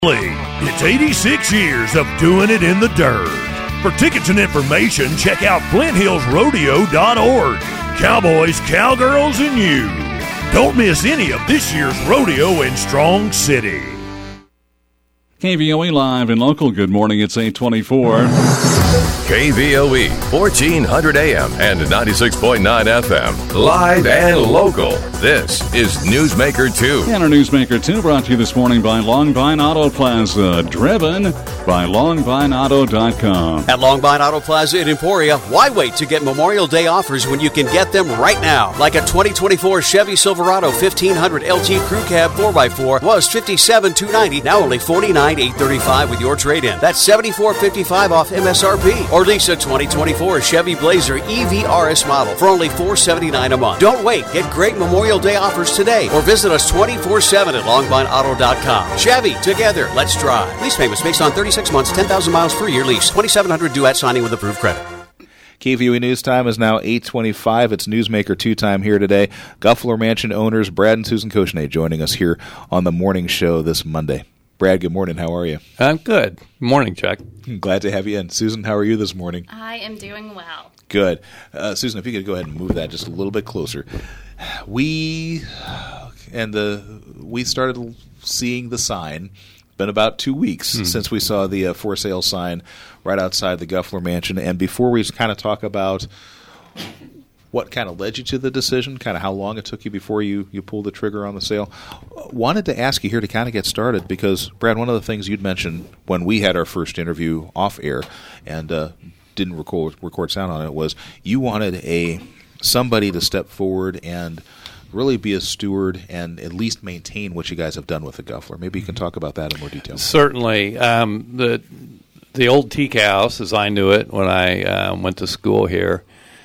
It's 86 years of doing it in the dirt. For tickets and information, check out FlintHillsRodeo.org. Cowboys, cowgirls, and you. Don't miss any of this year's rodeo in Strong City. KVOE Live and Local. Good morning. It's 8:24. KVOE, 1400 AM and 96.9 FM. Live and local. This is Newsmaker 2. And our Newsmaker 2 brought to you this morning by Long Vine Auto Plaza. Driven by LongVineAuto.com. At Long Vine Auto Plaza in Emporia, why wait to get Memorial Day offers when you can get them right now? Like a 2024 Chevy Silverado 1500 LT Crew Cab 4x4 was $57,290, now only $49,835 with your trade-in. That's $74.55 off MSRP. Or lease a 2024 Chevy Blazer EV RS model for only $479 a month. Don't wait. Get great Memorial Day offers today or visit us 24/7 at LongVineAuto.com. Chevy, together, let's drive. Lease payments based on 36 months, 10,000 miles per year lease. $2,700 due at signing with approved credit. KVOE News Time is now 8:25. It's Newsmaker 2 time here today. Guffler Mansion owners Brad and Susan Koshnay joining us here on the morning show this Monday. Brad, good morning. How are you? I'm good. Good morning, Chuck. Glad to have you in. Susan, how are you this morning? I am doing well. Good. Susan, if you could go ahead and move that just a little bit closer. We started seeing the sign. Been about 2 weeks since we saw the for sale sign right outside the Guffler Mansion. And before we kind of talk about what kind of led you to the decision, kind of how long it took you before you pulled the trigger on the sale, wanted to ask you here to kind of get started because, Brad, one of the things you'd mentioned when we had our first interview off air and didn't record sound on it was you wanted somebody to step forward and really be a steward and at least maintain what you guys have done with the Guffler. Maybe you can talk about that in more detail. Certainly. The old teak house, as I knew it when I went to school here,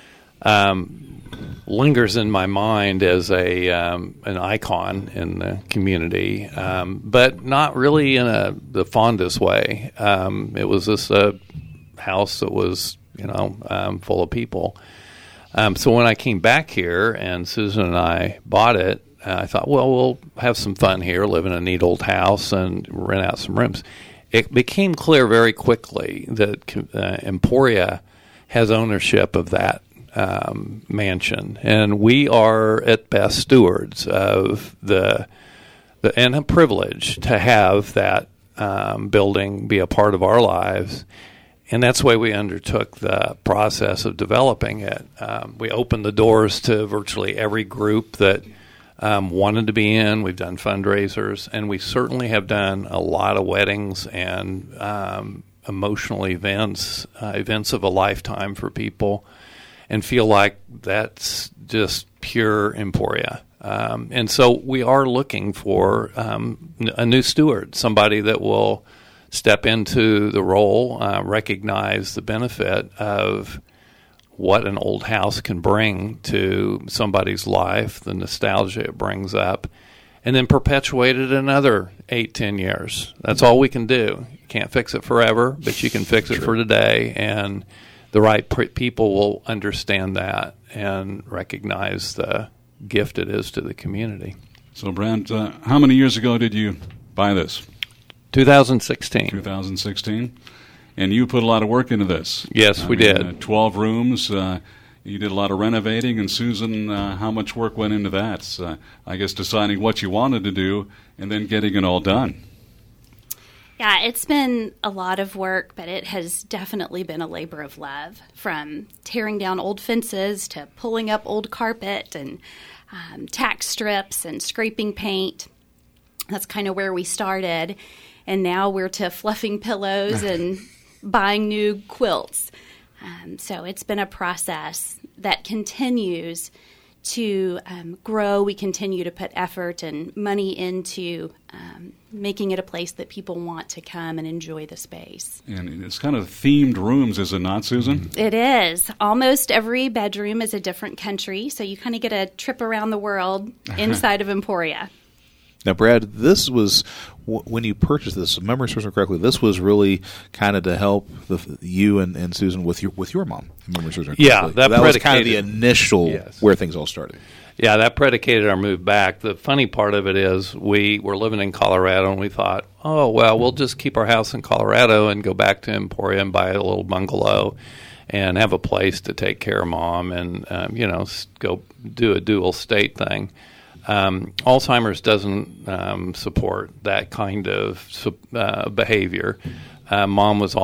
lingers in my mind as an icon in the community, but not really in the fondest way. It was just a house that was, full of people. So when I came back here and Susan and I bought it, I thought, well, we'll have some fun here, live in a neat old house and rent out some rooms. It became clear very quickly that Emporia has ownership of that mansion, and we are at best stewards of and a privilege to have that building be a part of our lives, and that's why we undertook the process of developing it. We opened the doors to virtually every group that wanted to be in. We've done fundraisers, and we certainly have done a lot of weddings and emotional events of a lifetime for people, and feel like that's just pure Emporia. And so we are looking for a new steward, somebody that will step into the role, recognize the benefit of what an old house can bring to somebody's life, the nostalgia it brings up, and then perpetuate it another 8-10 years. That's all we can do. You can't fix it forever, but you can fix it for today, and the right people will understand that and recognize the gift it is to the community. So, Brad, how many years ago did you buy this? 2016. 2016. And you put a lot of work into this. Yes, we did. 12 rooms. You did a lot of renovating. And, Susan, how much work went into that? I guess deciding what you wanted to do and then getting it all done. Yeah, it's been a lot of work, but it has definitely been a labor of love, from tearing down old fences to pulling up old carpet and tack strips and scraping paint. That's kind of where we started. And now we're to fluffing pillows and buying new quilts. So it's been a process that continues to grow. We continue to put effort and money into making it a place that people want to come and enjoy the space. And it's kind of themed rooms, is it not, Susan? It is. Almost every bedroom is a different country, so you kind of get a trip around the world inside of Emporia. Now, Brad, this was when you purchased this. If memory serves me correctly, this was really kind of to help you and Susan with your mom. If memory serves me correctly. Yeah, that was kind of the initial where things all started. Yeah, that predicated our move back. The funny part of it is we were living in Colorado, and we thought, oh, well, we'll just keep our house in Colorado and go back to Emporia and buy a little bungalow and have a place to take care of Mom and, go do a dual state thing. Alzheimer's doesn't support that kind of behavior. Mom was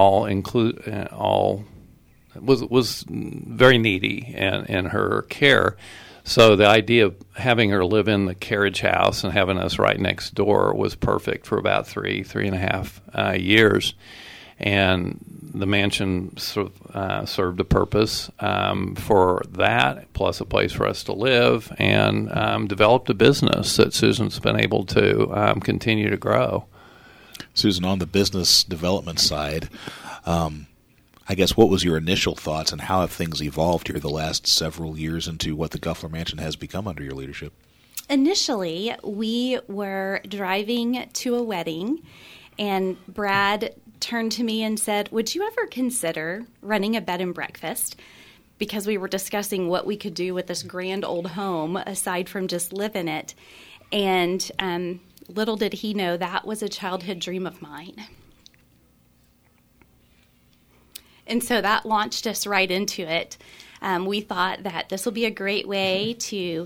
was very needy in her care. So the idea of having her live in the carriage house and having us right next door was perfect for about three and a half years. And the mansion served a purpose for that, plus a place for us to live, and developed a business that Susan's been able to continue to grow. Susan, on the business development side, I guess what was your initial thoughts and how have things evolved here the last several years into what the Guffler Mansion has become under your leadership? Initially, we were driving to a wedding, and Brad turned to me and said, would you ever consider running a bed and breakfast? Because we were discussing what we could do with this grand old home aside from just live in it. And little did he know that was a childhood dream of mine. And so that launched us right into it. We thought that this will be a great way to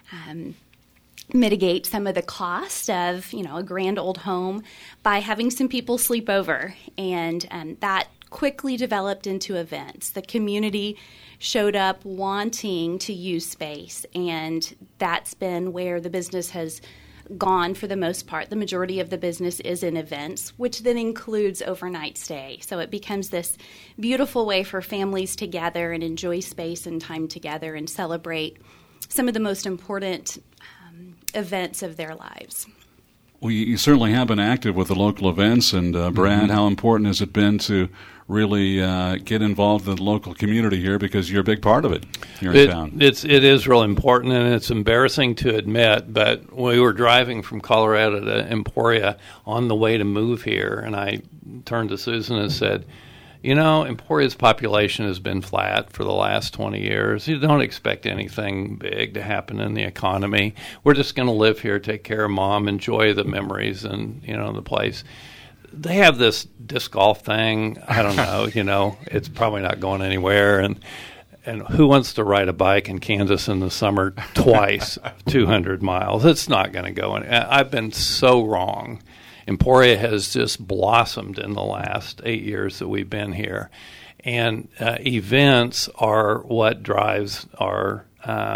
mitigate some of the cost of, a grand old home by having some people sleep over. And that quickly developed into events. The community showed up wanting to use space, and that's been where the business has gone for the most part. The majority of the business is in events, which then includes overnight stay. So it becomes this beautiful way for families to gather and enjoy space and time together and celebrate some of the most important events of their lives. Well, you certainly have been active with the local events, and Brad, how important has it been to really get involved in the local community here, because you're a big part of it here in town? It is real important, and it's embarrassing to admit, but we were driving from Colorado to Emporia on the way to move here, and I turned to Susan and said, Emporia's population has been flat for the last 20 years. You don't expect anything big to happen in the economy. We're just going to live here, take care of Mom, enjoy the memories and, the place. They have this disc golf thing. I don't know, it's probably not going anywhere. And who wants to ride a bike in Kansas in the summer twice, 200 miles? It's not going to go in. I've been so wrong. Emporia has just blossomed in the last 8 years that we've been here. And events are what drives our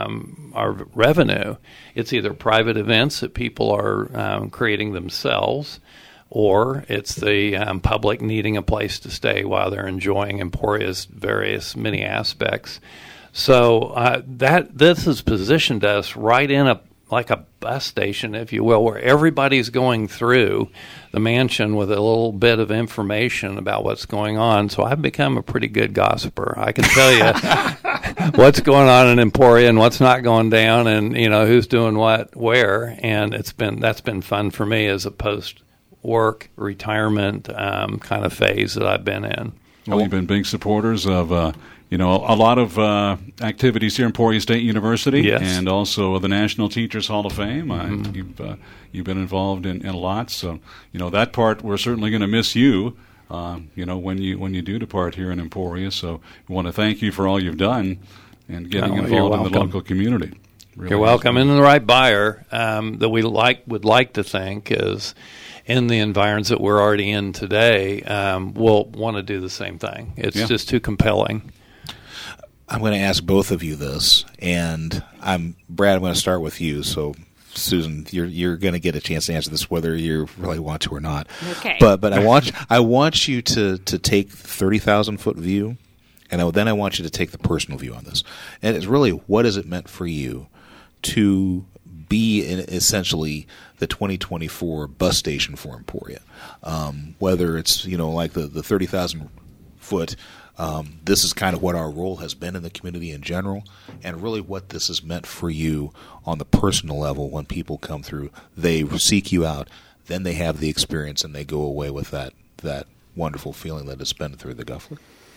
revenue. It's either private events that people are creating themselves, or it's the public needing a place to stay while they're enjoying Emporia's many aspects. So this has positioned us right in like a bus station, if you will, where everybody's going through the mansion with a little bit of information about what's going on. So I've become a pretty good gossiper. I can tell you what's going on in Emporia and what's not going down, and who's doing what where. And that's been fun for me as a post-work retirement kind of phase that I've been in. Well, you've been big supporters of a lot of activities here in Emporia State University, yes, and also the National Teachers Hall of Fame. You've been involved in a lot, so that part we're certainly going to miss you. When you do depart here in Emporia. So we want to thank you for all you've done and getting involved in the local community. Really, you're welcome. And the right buyer that we would like to think is in the environs that we're already in today will want to do the same thing. It's just too compelling. I'm going to ask both of you this, and Brad, I'm going to start with you. So, Susan, you're going to get a chance to answer this whether you really want to or not. Okay. But I want you to take 30,000-foot view, and then I want you to take the personal view on this. And it's really, what has it meant for you to be essentially the 2024 bus station for Emporia? Whether it's like the 30,000 foot. This is kind of what our role has been in the community in general, and really what this has meant for you on the personal level. When people come through, they seek you out, then they have the experience, and they go away with that wonderful feeling that has been through the Guffler.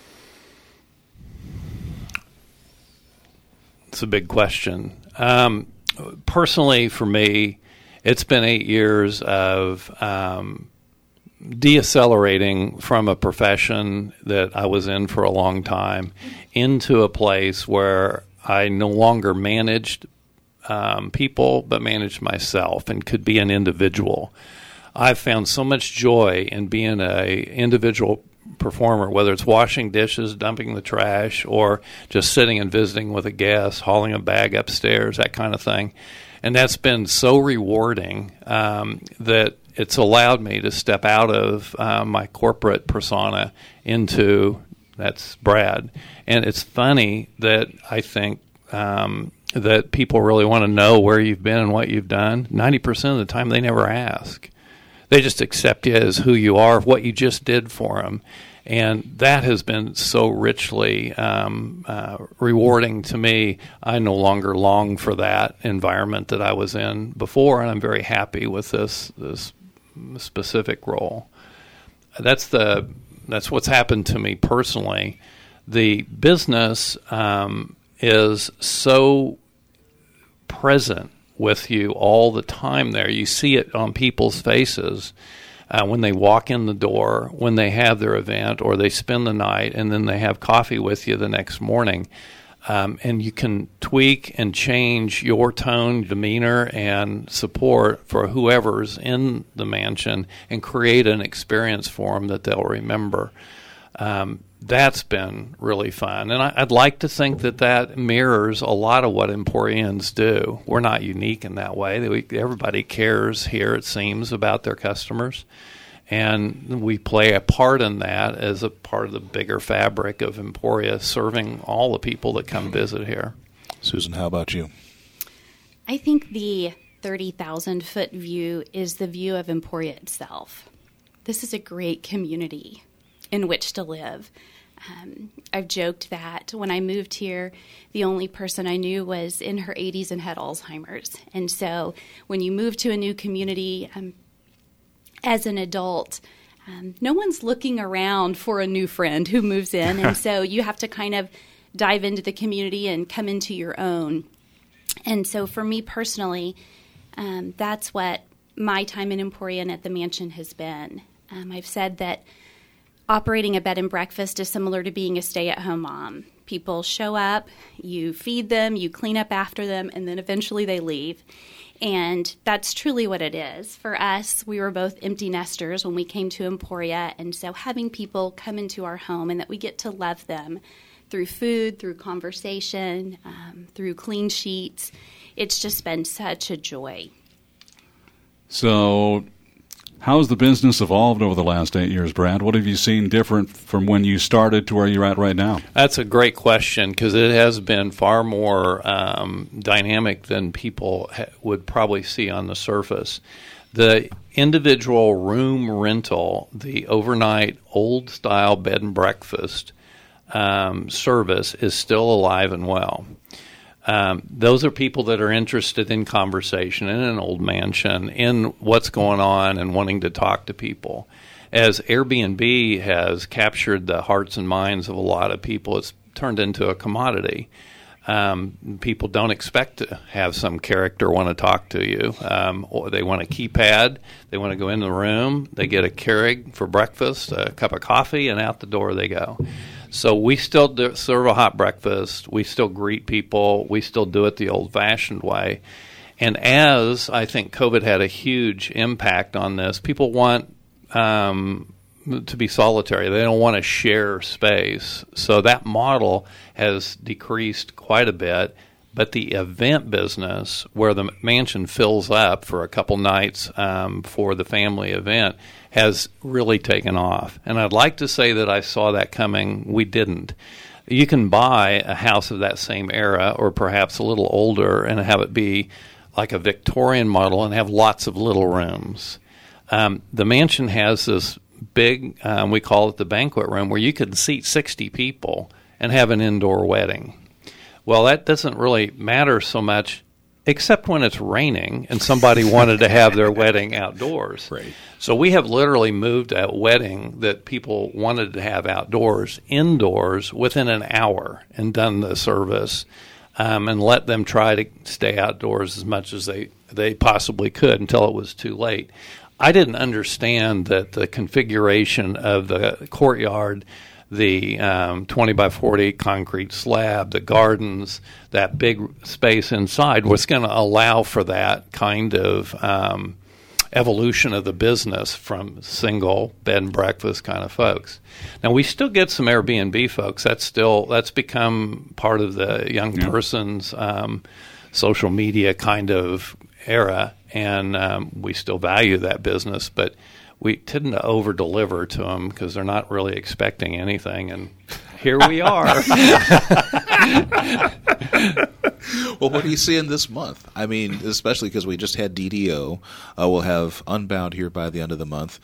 It's a big question. Personally, for me, it's been 8 years of deaccelerating from a profession that I was in for a long time into a place where I no longer managed people, but managed myself and could be an individual. I've found so much joy in being an individual performer, whether it's washing dishes, dumping the trash, or just sitting and visiting with a guest, hauling a bag upstairs, that kind of thing. And that's been so rewarding that it's allowed me to step out of my corporate persona into, that's Brad. And it's funny that I think that people really want to know where you've been and what you've done. 90% of the time they never ask. They just accept you as who you are, what you just did for them. And that has been so richly rewarding to me. I no longer long for that environment that I was in before, and I'm very happy with this specific role. That's what's happened to me personally. The business is so present with you all the time there. You see it on people's faces when they walk in the door, when they have their event, or they spend the night, and then they have coffee with you the next morning. And you can tweak and change your tone, demeanor, and support for whoever's in the mansion and create an experience for them that they'll remember. That's been really fun. And I'd like to think that mirrors a lot of what Emporians do. We're not unique in that way. Everybody cares here, it seems, about their customers. And we play a part in that as a part of the bigger fabric of Emporia, serving all the people that come visit here. Susan, how about you? I think the 30,000-foot view is the view of Emporia itself. This is a great community in which to live. I've joked that when I moved here, the only person I knew was in her 80s and had Alzheimer's. And so when you move to a new community as an adult, no one's looking around for a new friend who moves in. And so you have to kind of dive into the community and come into your own. And so for me personally, that's what my time in Emporia and at the mansion has been. I've said that operating a bed and breakfast is similar to being a stay-at-home mom. People show up, you feed them, you clean up after them, and then eventually they leave. And that's truly what it is. For us, we were both empty nesters when we came to Emporia, and so having people come into our home and that we get to love them through food, through conversation, through clean sheets, it's just been such a joy. So how's the business evolved over the last 8 years, Brad? What have you seen different from when you started to where you're at right now? That's a great question because it has been far more dynamic than people would probably see on the surface. The individual room rental, the overnight old-style bed and breakfast service is still alive and well. Those are people that are interested in conversation in an old mansion, in what's going on and wanting to talk to people. As Airbnb has captured the hearts and minds of a lot of people, it's turned into a commodity. People don't expect to have some character want to talk to you. Or they want a keypad. They want to go in the room. They get a Keurig for breakfast, a cup of coffee, and out the door they go. So we still serve a hot breakfast. We still greet people. We still do it the old-fashioned way. And as I think COVID had a huge impact on this, people want to be solitary. They don't want to share space. So that model has decreased quite a bit. But the event business, where the mansion fills up for a couple nights for the family event, has really taken off. And I'd like to say that I saw that coming. We didn't. You can buy a house of that same era or perhaps a little older and have it be like a Victorian model and have lots of little rooms. The mansion has this big, we call it the banquet room, where you could seat 60 people and have an indoor wedding. Well, that doesn't really matter so much, except when it's raining and somebody wanted to have their wedding outdoors. Right. So we have literally moved a wedding that people wanted to have outdoors, indoors, within an hour, and done the service and let them try to stay outdoors as much as they possibly could until it was too late. I didn't understand that the configuration of the courtyard, the 20 by 40 concrete slab, the gardens, that big space inside was going to allow for that kind of evolution of the business from single bed and breakfast kind of folks. Now, we still get some Airbnb folks. That's become part of the young person's social media kind of era, and we still value that business, but we tend to over-deliver to them because they're not really expecting anything, and here we are. Well, what are you seeing this month? I mean, especially because we just had DDO. We'll have Unbound here by the end of the month.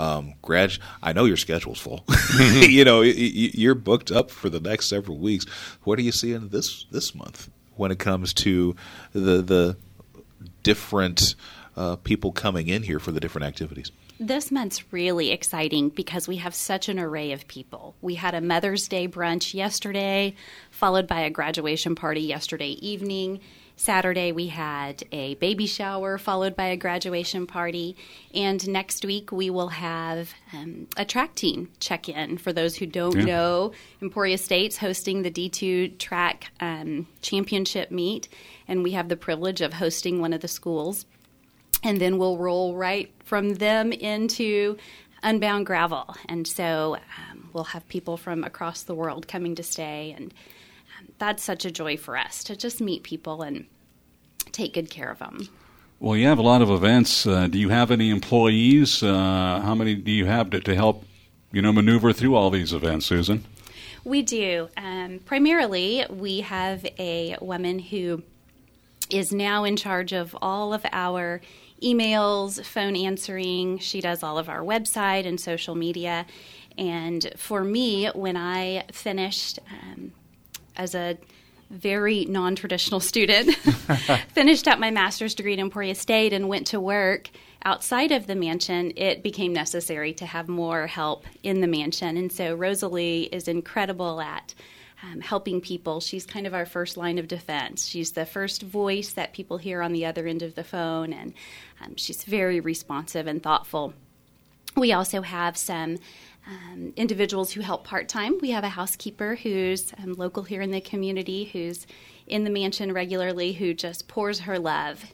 I know your schedule's full. You're booked up for the next several weeks. What are you seeing this month when it comes to the different people coming in here for the different activities? This month's really exciting because we have such an array of people. We had a Mother's Day brunch yesterday, followed by a graduation party yesterday evening. Saturday we had a baby shower, followed by a graduation party. And next week we will have a track team check-in. For those who don't know, Emporia State's hosting the D2 track championship meet, and we have the privilege of hosting one of the schools. And then we'll roll right from them into Unbound Gravel. And so we'll have people from across the world coming to stay. And that's such a joy for us to just meet people and take good care of them. Well, you have a lot of events. Do you have any employees? How many do you have to help, maneuver through all these events, Susan? We do. Primarily, we have a woman who is now in charge of all of our emails, phone answering. She does all of our website and social media. And for me, when I finished as a very non-traditional student, finished up my master's degree at Emporia State and went to work outside of the mansion, it became necessary to have more help in the mansion. And so Rosalie is incredible at helping people. She's kind of our first line of defense. She's the first voice that people hear on the other end of the phone, and she's very responsive and thoughtful. We also have some individuals who help part-time. We have a housekeeper who's local here in the community, who's in the mansion regularly, who just pours her love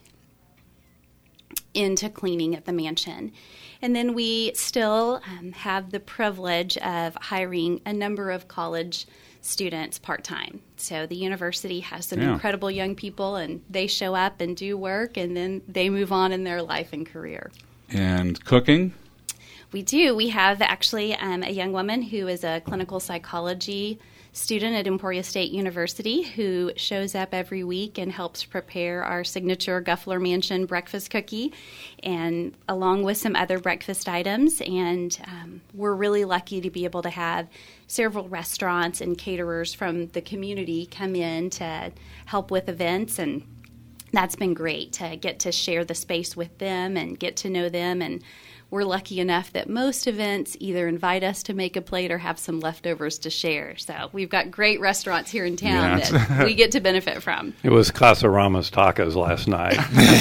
into cleaning at the mansion. And then we still have the privilege of hiring a number of college students part-time. So the university has some incredible young people, and they show up and do work, and then they move on in their life and career. And cooking? We do. We have actually a young woman who is a clinical psychology student at Emporia State University who shows up every week and helps prepare our signature Guffler Mansion breakfast cookie, and along with some other breakfast items. And we're really lucky to be able to have several restaurants and caterers from the community come in to help with events, and that's been great to get to share the space with them and get to know them. And we're lucky enough that most events either invite us to make a plate or have some leftovers to share. So we've got great restaurants here in town that we get to benefit from. It was Casa Rama's Tacos last night.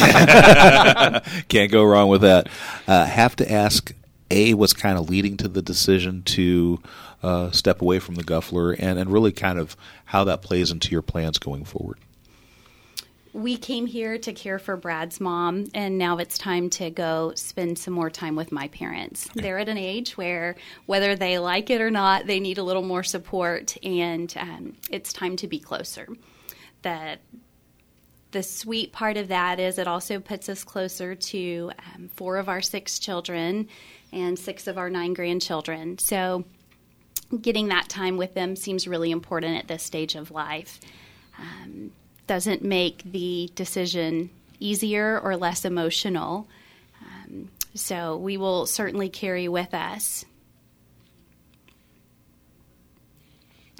Can't go wrong with that. Have to ask, what's kind of leading to the decision to step away from the Guffler, and really kind of how that plays into your plans going forward? We came here to care for Brad's mom, and now it's time to go spend some more time with my parents. They're at an age where, whether they like it or not, they need a little more support, and it's time to be closer. The sweet part of that is it also puts us closer to 4 of our 6 children and 6 of our 9 grandchildren. So getting that time with them seems really important at this stage of life. Doesn't make the decision easier or less emotional. So we will certainly carry with us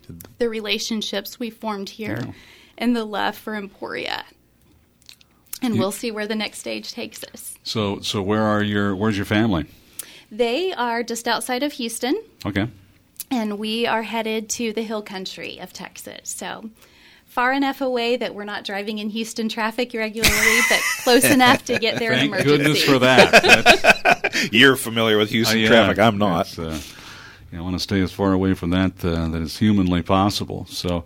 the relationships we formed here and the love for Emporia. And we'll see where the next stage takes us. So where's your family? They are just outside of Houston. Okay. And we are headed to the hill country of Texas. So far enough away that we're not driving in Houston traffic regularly, but close enough to get there in Thank emergency. goodness for that. You're familiar with Houston traffic. I'm not. I want to stay as far away from that that is humanly possible. So,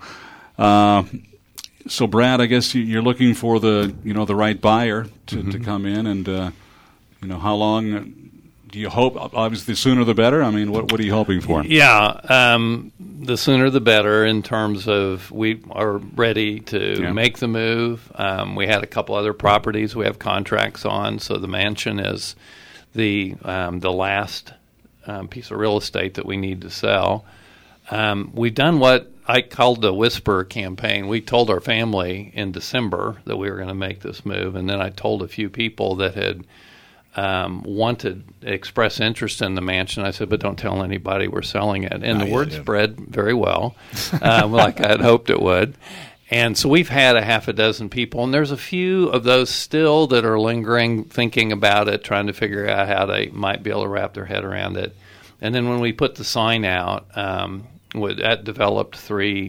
so Brad, I guess you're looking for the right buyer to come in, and how long do you hope? Obviously, the sooner the better. I mean, what are you hoping for? Yeah, the sooner the better. In terms of we are ready to make the move. We had a couple other properties we have contracts on, so the mansion is the last piece of real estate that we need to sell. We've done what I called the whisper campaign. We told our family in December that we were going to make this move, and then I told a few people that had wanted to express interest in the mansion. I said, but don't tell anybody we're selling it. And the word spread very well, like I had hoped it would. And so we've had a half a dozen people, and there's a few of those still that are lingering, thinking about it, trying to figure out how they might be able to wrap their head around it. And then when we put the sign out, that developed three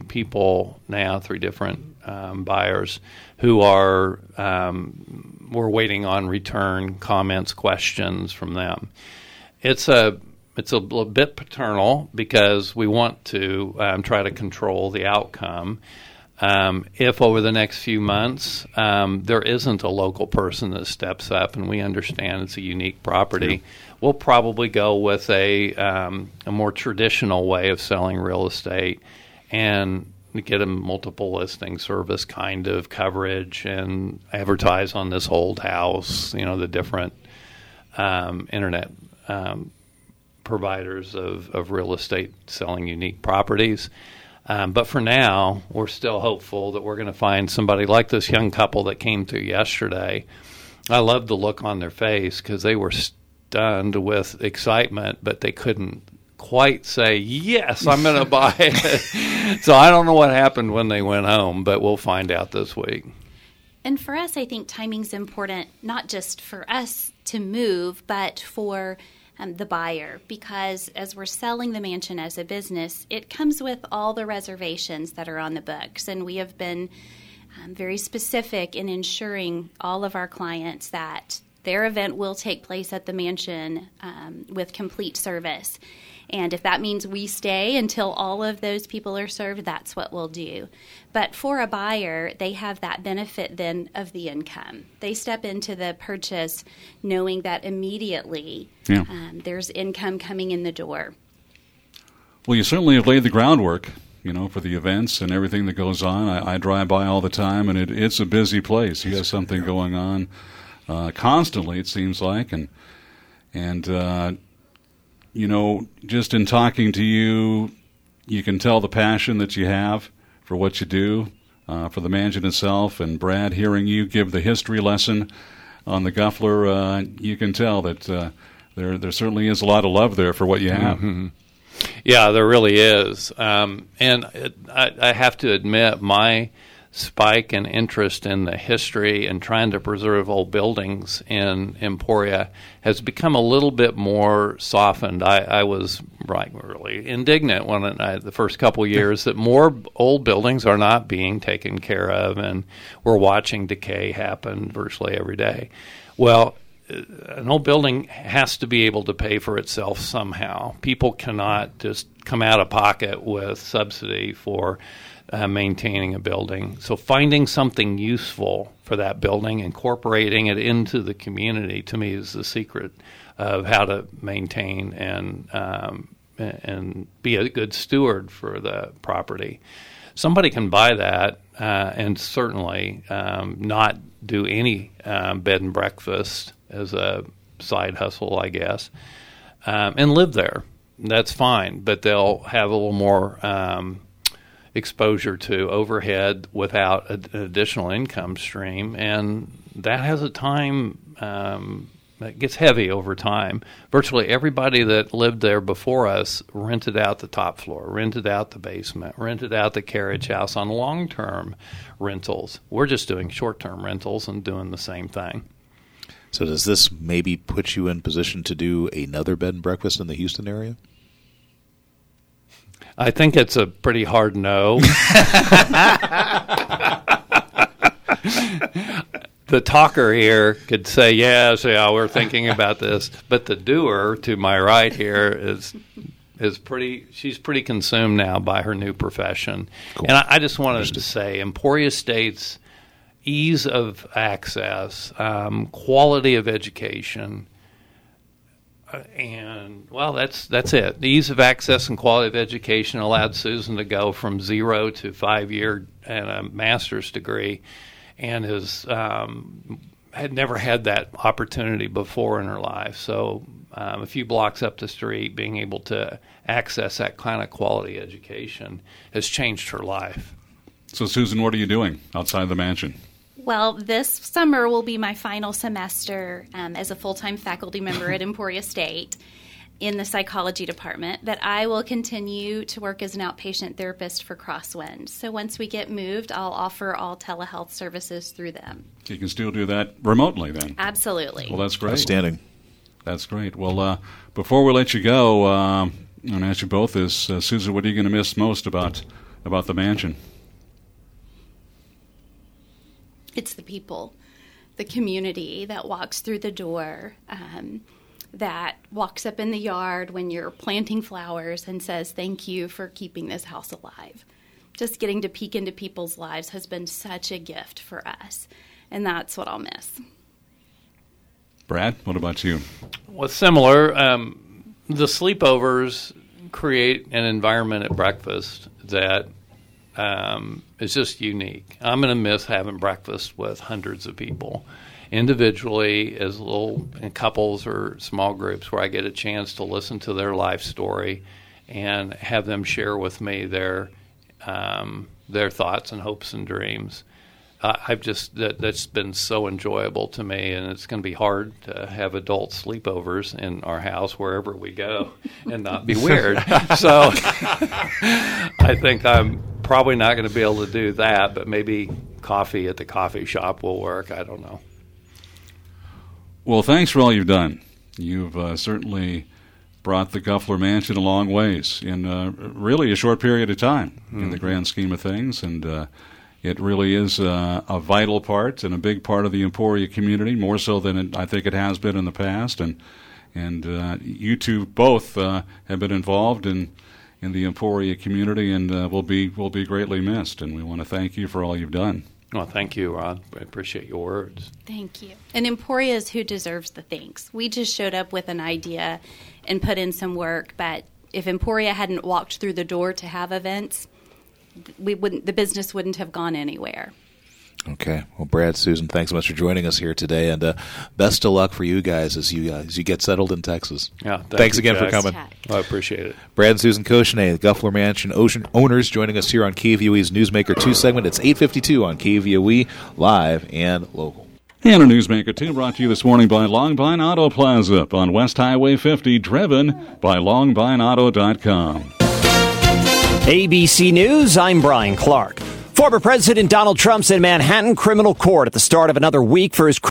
different buyers who are we're waiting on return comments, questions from them. It's a little bit paternal because we want to try to control the outcome. If over the next few months there isn't a local person that steps up, and we understand it's a unique property, we'll probably go with a more traditional way of selling real estate and get a multiple listing service kind of coverage and advertise on this old house, the different internet providers of real estate selling unique properties. But for now, we're still hopeful that we're going to find somebody like this young couple that came through yesterday. I loved the look on their face because they were stunned with excitement, but they couldn't quite say, yes, I'm going to buy it. So I don't know what happened when they went home, but we'll find out this week. And for us, I think timing's important, not just for us to move, but for the buyer, because as we're selling the mansion as a business, it comes with all the reservations that are on the books. And we have been very specific in ensuring all of our clients that their event will take place at the mansion with complete service. And if that means we stay until all of those people are served, that's what we'll do. But for a buyer, they have that benefit then of the income. They step into the purchase knowing that immediately there's income coming in the door. Well, you certainly have laid the groundwork, for the events and everything that goes on. I drive by all the time, and it's a busy place. You have something going on constantly, it seems like, and just in talking to you, you can tell the passion that you have for what you do, for the mansion itself. And Brad, hearing you give the history lesson on the Guffler, you can tell that there certainly is a lot of love there for what you have. Mm-hmm. Yeah, there really is. And I have to admit, my spike in interest in the history and trying to preserve old buildings in Emporia has become a little bit more softened. I was really indignant when the first couple years that more old buildings are not being taken care of, and we're watching decay happen virtually every day. Well, an old building has to be able to pay for itself somehow. People cannot just come out of pocket with subsidy for maintaining a building. So finding something useful for that building, incorporating it into the community, to me is the secret of how to maintain and be a good steward for the property. Somebody can buy that and certainly not do any bed and breakfast as a side hustle, I guess, and live there. That's fine, but they'll have a little more exposure to overhead without an additional income stream, and that has a time gets heavy over time. Virtually everybody that lived there before us rented out the top floor, rented out the basement, rented out the carriage house on long-term rentals. We're just doing short-term rentals and doing the same thing. So does this maybe put you in position to do another bed and breakfast in the Houston area? I think it's a pretty hard no. The talker here could say, yes, yeah, we're thinking about this. But the doer to my right here she's pretty consumed now by her new profession. Cool. And I just wanted to say, Emporia Estates' ease of access, quality of education, and, well, that's it. The ease of access and quality of education allowed Susan to go from 0 to 5-year and a master's degree, and had never had that opportunity before in her life. So a few blocks up the street, being able to access that kind of quality education has changed her life. So, Susan, what are you doing outside the mansion? Well, this summer will be my final semester as a full-time faculty member at Emporia State in the psychology department, but I will continue to work as an outpatient therapist for Crosswind. So once we get moved, I'll offer all telehealth services through them. You can still do that remotely then? Absolutely. Well, that's great. Outstanding. That's great. Well, before we let you go, I'm going to ask you both this. Susan, what are you going to miss most about the mansion? It's the people, the community that walks through the door, that walks up in the yard when you're planting flowers and says, thank you for keeping this house alive. Just getting to peek into people's lives has been such a gift for us, and that's what I'll miss. Brad, what about you? Well, similar. The sleepovers create an environment at breakfast that is just unique. I'm going to miss having breakfast with hundreds of people, individually, as little in couples or small groups, where I get a chance to listen to their life story and have them share with me their thoughts and hopes and dreams. That's been so enjoyable to me, and it's going to be hard to have adult sleepovers in our house wherever we go and not be weird. So I think I'm probably not going to be able to do that, but maybe coffee at the coffee shop will work. I don't know. Well, thanks for all you've done. You've certainly brought the Guffler Mansion a long ways in really a short period of time in the grand scheme of things, and it really is a vital part and a big part of the Emporia community, more so than I think it has been in the past. And you two both have been involved in the Emporia community and will be greatly missed. And we want to thank you for all you've done. Well, thank you, Rod. I appreciate your words. Thank you. And Emporia is who deserves the thanks. We just showed up with an idea and put in some work, but if Emporia hadn't walked through the door to have events, the business wouldn't have gone anywhere. Okay. Well, Brad, Susan, thanks so much for joining us here today, and best of luck for you guys as you get settled in Texas. Yeah. Thanks again for coming. I appreciate it. Brad and Susan Koshenay, the Guffler Mansion owners, joining us here on KVOE's Newsmaker 2 segment. It's 8:52 on KVOE, live and local. And our Newsmaker 2 brought to you this morning by Long Pine Auto Plaza on West Highway 50, driven by longpineauto.com. ABC News, I'm Brian Clark. Former President Donald Trump's in Manhattan criminal court at the start of another week for his